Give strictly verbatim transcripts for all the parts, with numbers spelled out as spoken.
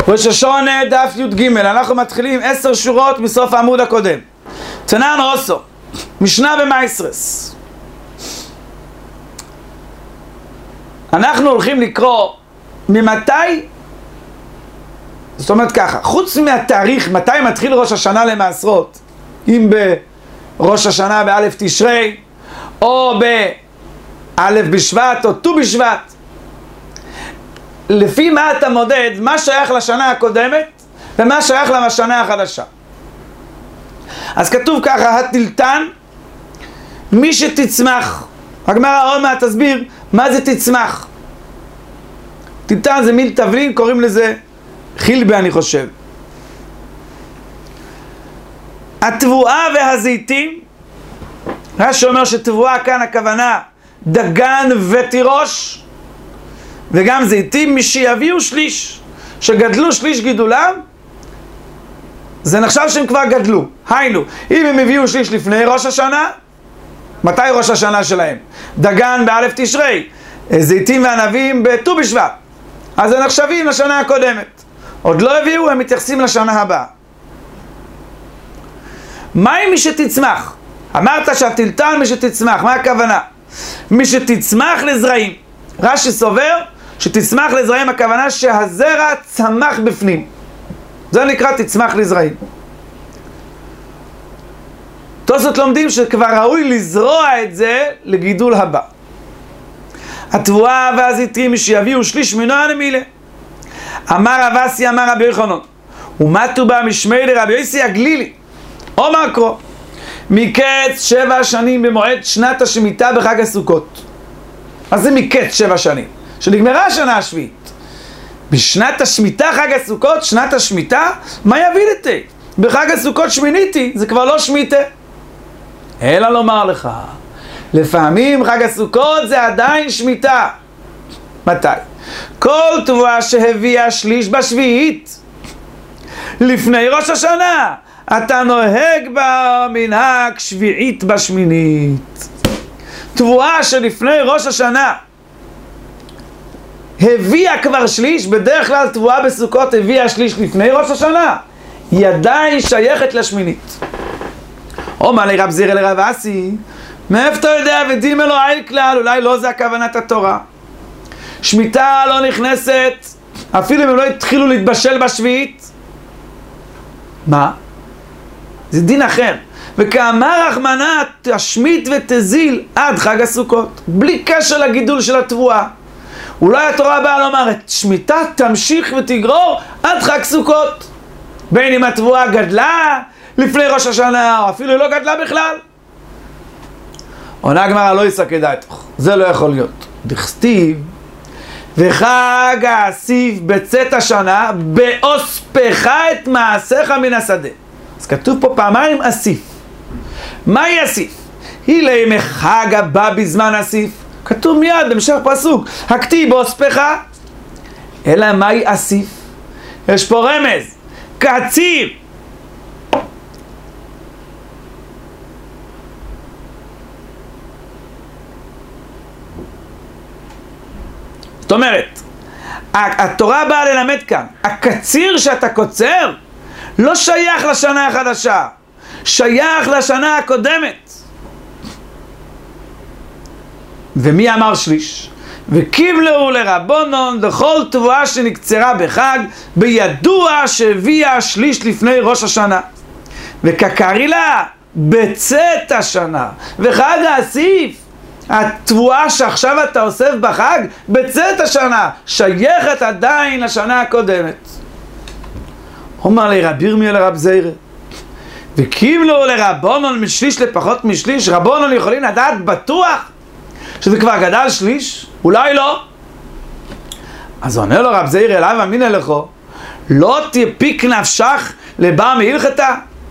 ראש השונה דף י"ג, אנחנו מתחילים עשר שורות מסוף העמוד הקודם. תנן רוסו, משנה במייסרס. אנחנו הולכים לקרוא ממתי, זאת אומרת ככה, חוץ מהתאריך, מתי מתחיל ראש השנה למעשרות, אם בראש השנה באלף תשרי, או באלף בשבט, או ט"ו בשבט, לפי מה אתה מודד, מה שייך לשנה הקודמת, ומה שייך לשנה החדשה. אז כתוב ככה, התלתן, מי שתצמח. הגמרא עוד מעט תסביר מה זה תצמח. תלתן זה מיל תבלין, קוראים לזה חילבה אני חושב. התבואה והזיתים, רש"י אומר שתבואה כאן הכוונה דגן ותירוש, וגם זיתים מי שיביאו שליש, שגדלו שליש גידולם, זה נחשב שהם כבר גדלו. היינו, אם הם הביאו שליש לפני ראש השנה, מתי ראש השנה שלהם? דגן באלף תשרי, זיתים וענבים בט"ו בשבט, אז הם נחשבים לשנה הקודמת. עוד לא הביאו, הם מתייחסים לשנה הבאה. מה עם מי שתצמח? אמרת שהתלתן מי שתצמח, מה הכוונה? מי שתצמח לזרעים. רש"י סובר שתצמח לזרעים, הכוונה שהזרע צמח בפנים, זה נקרא תצמח לזרעים. תוספות לומדים שכבר ראוי לזרוע את זה לגידול הבא. התבואה והזיתים מי שיביאו שליש מינו הנמילה. אמר רב אסי אמר רבי יוחנן, ומתו בה משמי לרבי יוסי הגלילי, אומר קרוא, מקץ שבע שנים במועד שנת השמיטה בחג הסוכות. אז זה מקץ שבע שנים, שנגמרה השנה השביעית. בשנת השמיטה חג הסוכות, שנת השמיטה, מה יביא לתי? בחג הסוכות שמיניתי, זה כבר לא שמיטה. אלא לומר לך, לפעמים חג הסוכות זה עדיין שמיטה. מתי? כל תבואה שהביאה שליש בשביעית, לפני ראש השנה, אתה נוהג במנהג שביעית בשמינית. תבואה שלפני ראש השנה הביאה כבר שליש, בדרך כלל תבואה בסוכות הביאה שליש לפני ראש השנה, היא עדיין שייכת לשמינית. אומר לי רב זירא לרב אסי, מאיפה אתה יודע ודימה לו איל כלל, אולי לא זה הכוונת התורה. שמיטה לא נכנסת אפילו אם הם לא התחילו להתבשל בשביעית. מה? זה דין אחר. וכאמר רחמנא תשמית ותזיל עד חג הסוכות, בלי קשר לגידול של התבואה. אולי התורה באה לומר את שמיטה תמשיך ותגרור עד חג סוכות, בין אם התבואה גדלה לפני ראש השנה או אפילו לא גדלה בכלל. עונה הגמרא לא יסקא דעתך, זה לא יכול להיות. דכתיב וחג האסיף בצאת השנה באוספך את מעשיך מן השדה. אז כתוב פה פעמיים אסיף. מהי אסיף? היא לימי חג הבא בזמן אסיף, כתוב מיד במשך פסוק, הכתיב באוספך. אלא מהי אסיף? יש פה רמז, קציר. זאת אומרת, התורה באה ללמד כאן, הקציר שאתה קוצר לא שייך לשנה החדשה, שייך לשנה הקודמת. ומי אמר שליש? וקיבלו לרבונון דכל תבואה שנקצרה בחג, בידוע שהביאה שליש לפני ראש השנה, וכקרי לה בצאת השנה. וחג האסיף, התבואה שעכשיו אתה אוסף בחג, בצאת השנה, שייכת עדיין לשנה הקודמת. אומר לי רב ירמיה לרב זירא, וקיבלו לרבונון משליש לפחות משליש, רבונון יכולים לדעת בטוח שזה כבר גדל שליש? אולי לא. אז עונה לו רב זירא, אליו אמינא לכו, לא תפיק נפשך לבא מהלכתה,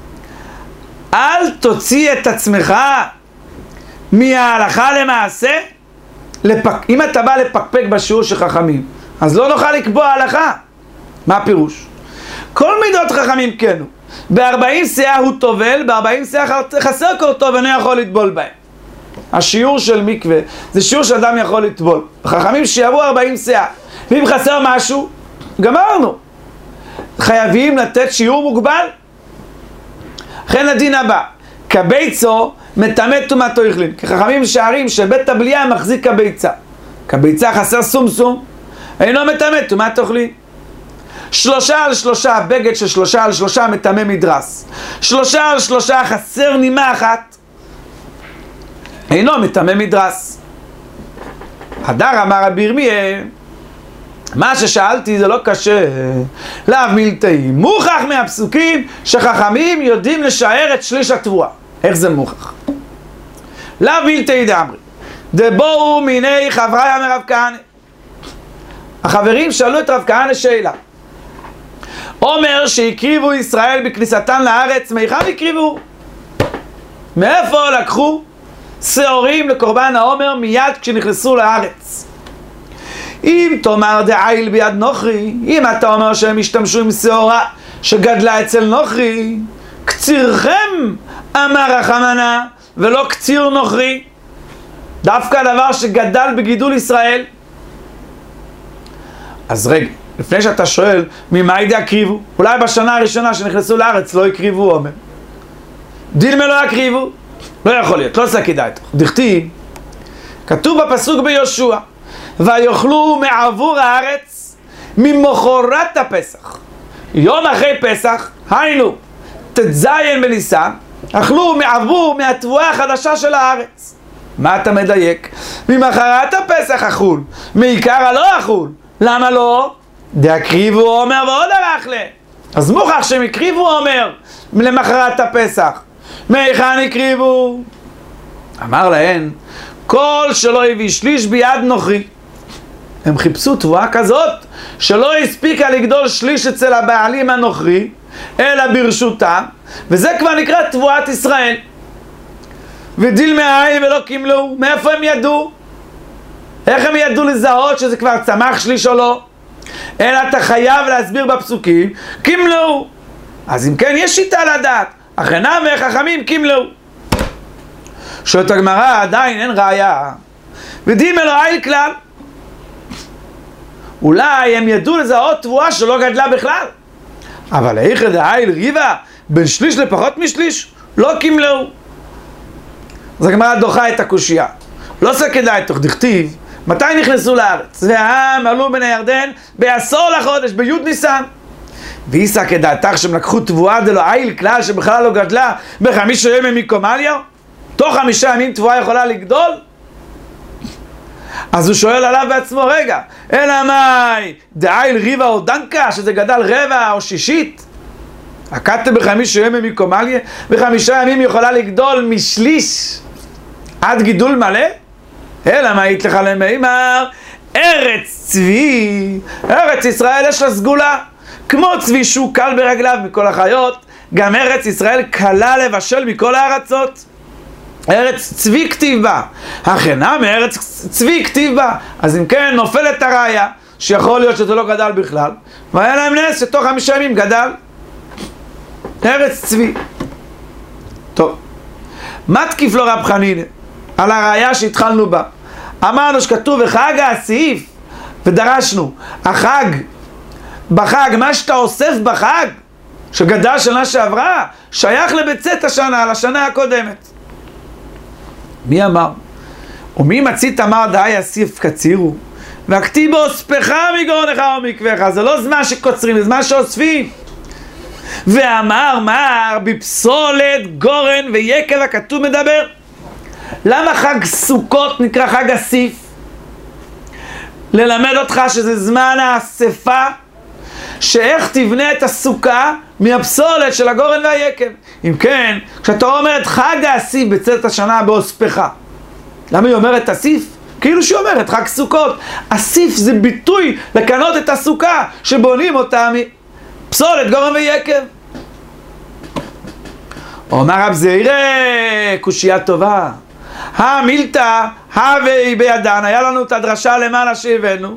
אל תוציא את עצמך מההלכה למעשה. לפק... אם אתה בא לפקפק בשיעור של חכמים, אז לא נוכל לקבוע הלכה. מה הפירוש? כל מידות חכמים כנו, ב-ארבעים שאה הוא טובל, ב-ארבעים שאה חסר קורטוב ואינו יכול לטבול בהם. השיעור של מקווה זה שיעור שאדם יכול לטבול. חכמים שיערו ארבעים שאה, ואם חסר משהו, גמרנו. חייבים לתת שיעור מוגבל. לכן הדין הבא, כביצו מטמא טומאתו החלין. כחכמים שערים שבית הבליעה מחזיק כביצה. כביצה חסר סומסום, אינו מטמא טומאתו החלין. שלושה על שלושה, בגד של שלושה על שלושה מטמא מדרס. שלושה על שלושה חסר נימה אחת, אינו מטמא מדרס. הדר אמר רבי ירמיה, מה ששאלתי זה לא קשה, לאו מילתאי, מוכח מהפסוקים שחכמים יודעים לשער את שליש התבואה. איך זה מוכח? לאו מילתאי דאמרי, דבואו מיני חבריה מרב כהנא. החברים שאלו את רב כהנא שאלה, אומר שהקריבו ישראל בכניסתן לארץ, מהיכן הקריבו? מאיפה לקחו שעורים לקורבן העומר מיד כשנכנסו לארץ? אם תאמר דעיל ביד נוכרי, אם אתה אומר שהם השתמשו עם שעורה שגדלה אצל נוכרי, קצירכם אמר רחמנה ולא קציר נוכרי, דווקא דבר שגדל בגידול ישראל. אז רגע, לפני שאתה שואל ממה ידי הקריבו, אולי בשנה הראשונה שנכנסו לארץ לא הקריבו עומר, דילמה לא הקריבו, לא יכול להיות, לא עושה כדאי. דכתיב, כתוב בפסוק ביהושע, ויאכלו מעבור הארץ ממחרת הפסח. יום אחרי פסח, היינו ט"ז בניסן, אכלו מעבור מהתבואה החדשה של הארץ. מה אתה מדייק? ממחרת הפסח אכול, מעיקר הלא אכול. למה לא? דהקריבו עומר ועוד הרחלה. אז מוכח שהם הקריבו עומר למחרת הפסח. מהיכן הקריבו? אמר להן, כל שלא הביא שליש ביד נוכרי. הם חיפשו תבואה כזאת שלא הספיקה לגדול שליש אצל הבעלים הנוכרי, אלא ברשותה, וזה כבר נקרא תבואת ישראל. ודיל מהעין ולא קימלו. מאיפה הם ידעו? איך הם ידעו לזהות שזה כבר צמח שליש או לא? אלא אתה חייב להסביר בפסוקים, קימלו. אז אם כן יש שיטה לדעת, אחרנם וחכמים קימלו. שואלת הגמרא, עדיין אין ראיה. ודיל מלואיל כלל, אולי הם ידעו לזהות תבואה שלא גדלה בכלל, אבל איך דהייל ריבה בין שליש לפחות משליש לא קימלו. אז הגמרא דוחה את הקושייה, לא סכדאי תוך דכתיב, מתי נכנסו לארץ? והעם עלו בין הירדן בעשור לחודש, בי' ניסן. ואיסא כדעתך שהם לקחו תבואה דלא עיל כלל שבכלל לא גדלה בחמישה ימים מקומליו? תוך חמישה ימים תבואה יכולה לגדול? אז הוא שואל עליו בעצמו, רגע, אלא מאי דעיל ריבה או דנקה, שזה גדל רבע או שישית? הקטה בחמישה ימים מקומליה, בחמישה ימים יכולה לגדול משליש עד גידול מלא? אלא מה היית לך למימר, ארץ צבי, ארץ ישראל יש לה סגולה, כמו צבי שהוא קל ברגליו מכל החיות, גם ארץ ישראל קלה לבשל מכל הארצות. ארץ צבי כתיב בה, הכנה מארץ צבי כתיב בה. אז אם כן נופלת הראיה שיכול להיות שזה לא גדל בכלל, והיה להם נס שתוך חמישה ימים גדל ארץ צבי. טוב, מה תקיף לו רב חנינא על הראיה שהתחלנו בה? אמרנו שכתוב בחג הסעיף, ודרשנו החג, בחג מה שאתה אוסף בחג שגדל שנה שעברה שייך לבצאת השנה, לשנה הקודמת. מי אמר? ומי מצית אמר דאי אסיף קצירו והכתיב אוספך מגרונך ומקווך. זה לא זמן שקוצרים, זה זמן שאוספים. ואמר מר בפסולת גורן ויקב הכתוב מדבר. למה חג סוכות נקרא חג אסיף? ללמד אותך שזה זמן האספה, שאיך תבנה את הסוכה מהפסולת של הגורן והיקב. אם כן, כשאתה אומר את חג האסיף בצאת השנה באוספך, למה היא אומרת אסיף? כאילו שהיא אומרת חג סוכות. אסיף זה ביטוי לקנות את הסוכה שבונים אותה מפסולת גורן ויקב. אומר רב זעירא, קושייה טובה. המילתא הווי בידן, היה לנו את הדרשה למעלה שהבאנו.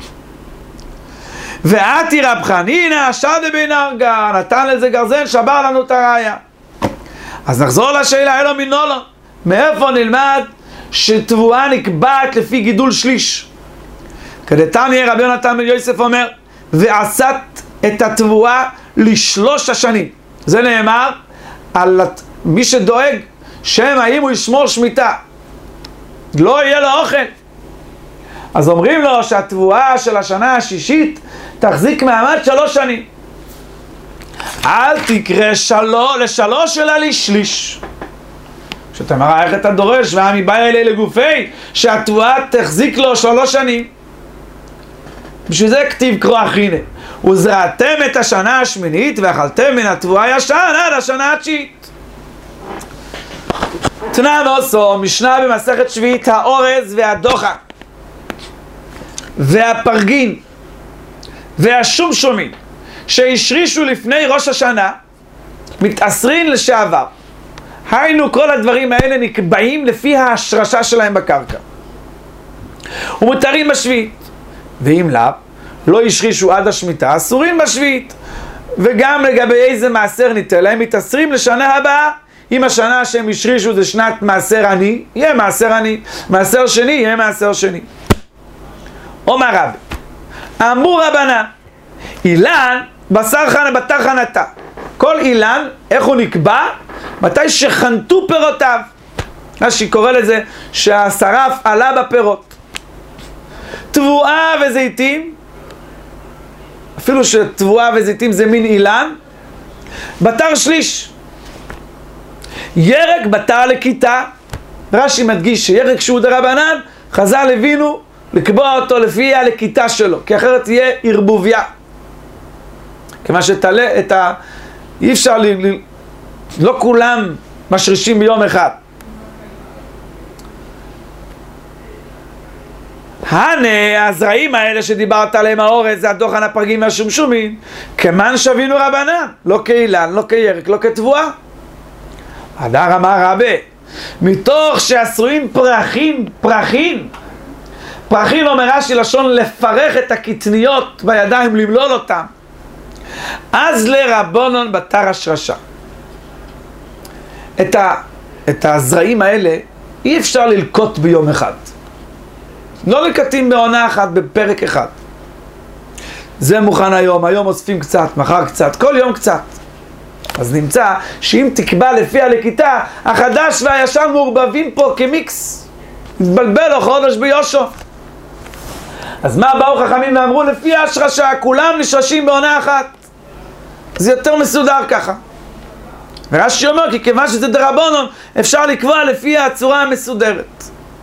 ועתי רב חנינא שדה בין ארגה, נתן לזה גרזן, שבר לנו את הראיה. אז נחזור לשאלה, אלו מנולו, מאיפה נלמד שתבואה נקבעת לפי גידול שליש? כדתניא רבי יונתן בן יוסף אומר, ועשת את התבואה לשלוש השנים. זה נאמר על מי שדואג שם האם הוא ישמור שמיטה, לא יהיה לו אוכל. אז אומרים לו שהתבואה של השנה השישית תחזיק מעמד שלוש שנים. אל תקרא שלו, לשלוש אלא לשליש. שאתה מראה איך אתה דורש, והעמי בא אלי לגופי, שהתבואה תחזיק לו שלוש שנים. בשביל זה כתיב כרוח, הנה וזרעתם את השנה השמינית ואכלתם מן התבואה ישן עד השנה התשיעית. תנא ועושו, משנה במסכת שביעית, האורז והדוחה והפרגין והשומשומים שהשרישו לפני ראש השנה מתאסרין לשעבר. היינו, כל הדברים האלה נקבעים לפי ההשרשה שלהם בקרקע ומותרים בשביעית, ואם לאו לא השרישו עד השמיטה, אסורים בשביעית. וגם לגבי איזה מעשר ניתן להם, מתאסרים לשנה הבאה. אם השנה שהם השרישו זה שנת מעשר עני, יהיה מעשר עני, מעשר שני יהיה מעשר שני. אומר רבי, אמרו רבנן, אילן בשר חנה בתר חנתה. כל אילן, איך הוא נקבע? מתי שחנתו פירותיו. רש"י קורא לזה שהשרף עלה בפירות. תבואה וזיתים, אפילו שתבואה וזיתים זה מין אילן, בתר שליש. ירק בתר לכיתה. רש"י מדגיש שירק שהוא דרבנן, חז"ל הבינו לקבוע אותו לפי הלכיתה שלו, כי אחרת תהיה ערבוביה. כמה שתלה את ה... אי אפשר ל... לא כולם משרישים ביום אחד. הנה הזרעים האלה שדיברת עליהם, האורז, זה הדוחן, הפרגים והשומשומים, כמן שווינו רבנן, לא כאילן, לא כירק, לא כתבואה. הדר אמר רבי, מתוך שעשויים פרחים, פרחים, פרחים אומר רש"י לשון לפרח את הקטניות בידיים, למלול אותם, אז לרבונון בתר השרשה. את, ה, את הזרעים האלה אי אפשר ללקוט ביום אחד. לא לקטים בעונה אחת, בפרק אחד. זה מוכן היום, היום אוספים קצת, מחר קצת, כל יום קצת. אז נמצא שאם תקבע לפי הלקיטה, החדש והישן מעורבבים פה כמיקס. התבלבל לו חודש ביושו. אז מה באו חכמים ואמרו? לפי השרשה, כולם נשרשים בעונה אחת. זה יותר מסודר ככה. ורש"י אומר, כי כיוון שזה דרבנן, אפשר לקבוע לפי הצורה המסודרת.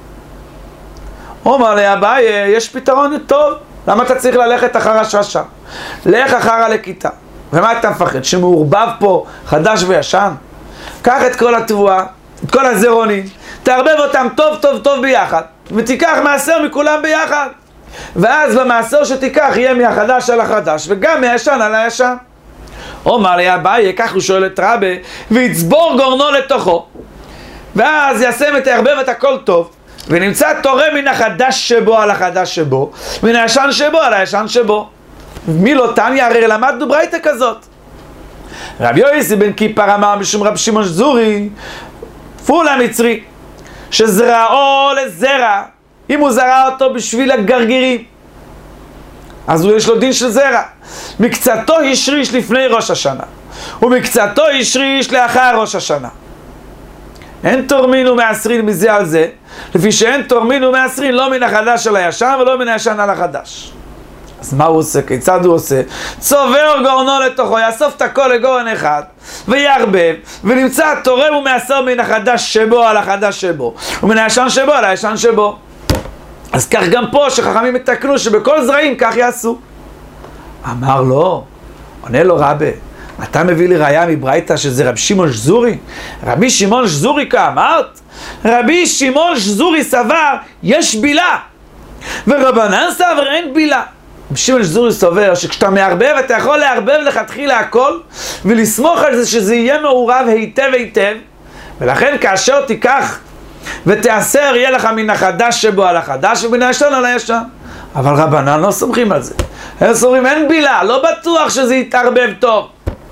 אומר לי, אביי, יש פתרון טוב. למה אתה צריך ללכת אחר השרשה? לך אחר הלקיטה. ומה אתה מפחד? שמעורבב פה חדש וישן? קח את כל התבואה, את כל הזרעונים, תערבב אותם טוב טוב טוב ביחד, ותיקח מעשר מכולם ביחד. ואז במעשר שתיקח יהיה מהחדש על החדש, וגם מהישן על הישן. אומר לי, אביי, כך הוא שואל את רבי, ויצבור גורנו לתוכו. ואז ישם את הערבב את הכל טוב, ונמצא תורה מן החדש שבו על החדש שבו, מן הישן שבו על הישן שבו. מי לא תניא? הרי למדנו ברייתא כזאת. רבי יוסי בן קיפר אמר משום רב שמעון זורי, פולה מצרי, שזרעו לזרע, אם הוא זרע אותו בשביל הגרגירים, אז הוא יש לו דין של זרע. מקצתו השריש לפני ראש השנה, ומקצתו השריש לאחר ראש השנה. אין תורמין ומעשרין מזה על זה, לפי שאין תורמין ומעשרין לא מן החדש של הישן ולא מן הישן על החדש. אז מה הוא עושה? כיצד הוא עושה? צובר גורנו לתוכו, יאסוף את הכל לגורן אחד, ויערבב, ונמצא תורם ומעשר מן החדש שבו על החדש שבו, ומן הישן שבו על הישן שבו. אז כך גם פה שחכמים יתקנו שבכל זרעים כך יעשו. אמר לו, עונה לו רבי, אתה מביא לי ראיה מברייתא שזה רבי שמעון שזורי? רבי שמעון שזורי כאמרת? רבי שמעון שזורי סבר יש בילה, ורבנן סבר אין בילה. רבי שמעון שזורי סובר שכשאתה מערבב אתה יכול לערבב לכתחילה הכל ולסמוך על זה שזה יהיה מעורב היטב היטב, ולכן כאשר תיקח ותעשר יהיה לך מן החדש שבו על החדש ומן הישן על הישן. אבל רבנן לא סומכים על זה, הם סוברים אין בילה, לא בטוח שזה יתערבב טוב.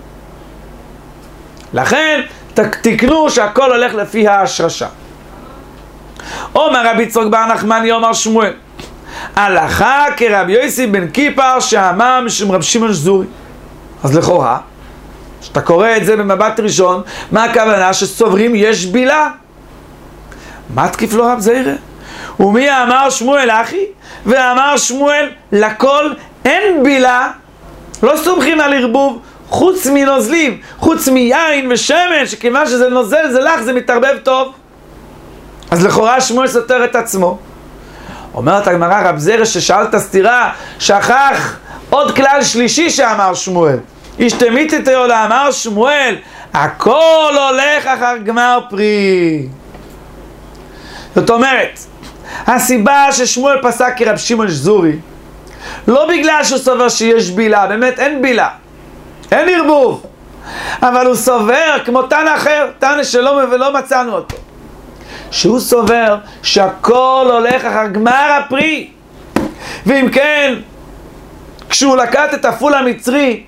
לכן תקנו שהכל הולך לפי ההשרשה. אומר רבי יצחק בר נחמני אומר שמואל, הלכה כרבי יוסי בן קיפר שאמר משום רבי שמעון שזורי. אז לכאורה, כשאתה קורא את זה במבט ראשון, מה הכוונה? שסוברים יש בילה. מה תקיף לו רב זירא? ומי אמר שמואל אחי? ואמר שמואל לכל אין בילה, לא סומכים על ערבוב, חוץ מנוזלים, חוץ מיין ושמן, שכיוון שזה נוזל זה לך, זה מתערבב טוב. אז לכאורה שמואל סותר את עצמו. אומרת הגמרא, רב זירא ששאלת סתירה, שכח עוד כלל שלישי שאמר שמואל. השתמית את היולה, אמר שמואל, הכל הולך אחר גמר פרי. זאת אומרת, הסיבה ששמואל פסק כרב שמעון שזורי, לא בגלל שהוא סובר שיש בילה, באמת אין בילה, אין ערבוב, אבל הוא סובר כמו תנא אחר, תנא שלא ולא מצאנו אותו, שהוא סובר שהכל הולך אחר גמר הפרי. ואם כן, כשהוא לקט את הפול המצרי,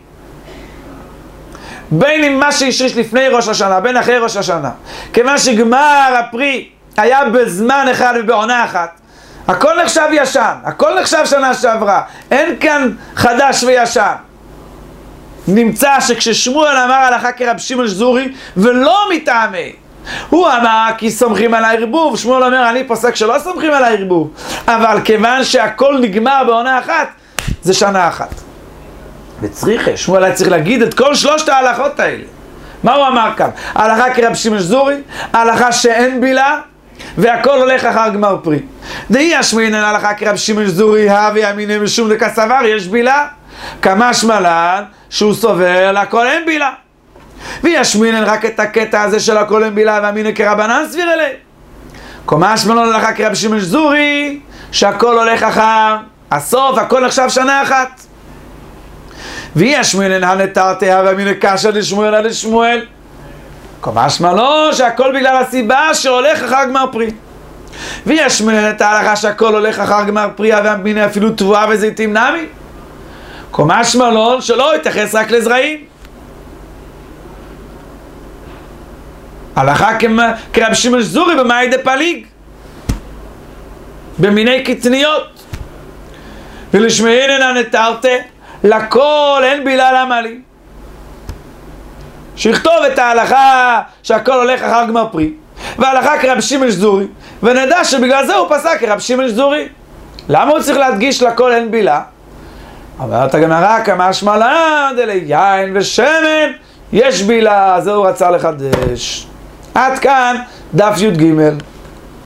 בין אם מה שהשריש לפני ראש השנה, בין אחרי ראש השנה, כיוון שגמר הפרי היה בזמן אחד ובעונה אחת, הכל נחשב ישן, הכל נחשב שנה שעברה, אין כאן חדש וישן. נמצא שכששמואל אמר הלכה כרב שמעון שזורי ולא מטעמי, הוא אמר כי סומכים על הערבוב, שמואל אומר אני פוסק שלא סומכים על הערבוב, אבל כיוון שהכל נגמר בעונה אחת, זה שנה אחת. וצריך, שמואל היה צריך להגיד את כל שלושת ההלכות האלה. מה הוא אמר כאן? הלכה כרב שמעון שזורי, הלכה שאין בילה, והכל הולך אחר גמר פרי. דהי השמינן הלכה כרב שמעון שזורי, הווי אמינא משום דקסבר, יש בילה. כמשמע לן שהוא סובר להכל אין בילה. וישמינן רק את הקטע הזה של הכל אין בילה, ואמינא כרבנן סביר אלי. כמשמע לן הלכה כרב שמעון שזורי, שהכל הולך אחר הסוף, הכל נחשב שנה אחת. וישמינן הנתרתי, הווי אמינא קשיא דשמואל עד שמואל. כמשמע לו שהכל בגלל הסיבה שהולך אחר גמר פרי. וישמינן את ההלכה שהכל הולך אחר גמר פרי, ואמינא אפילו תבואה וזיתים נמי. כמשמע לו שלא יתייחס רק לזרעים. הלכה כרב שמעון שזורי במאי דפליג, במיני קטניות. ולשמעינן הנתרתי, לכל אין בילה למה לי. שיכתוב את ההלכה שהכל הולך אחר גמר פרי, וההלכה כרב שמעון שזורי, ונדע שבגלל זה הוא פסק כרב שמעון שזורי. למה הוא צריך להדגיש לכל אין בילה? אומרת הגמרא, כמשמע לן דליין ושמן יש בילה, זה הוא רצה לחדש. עד כאן דף י"ג.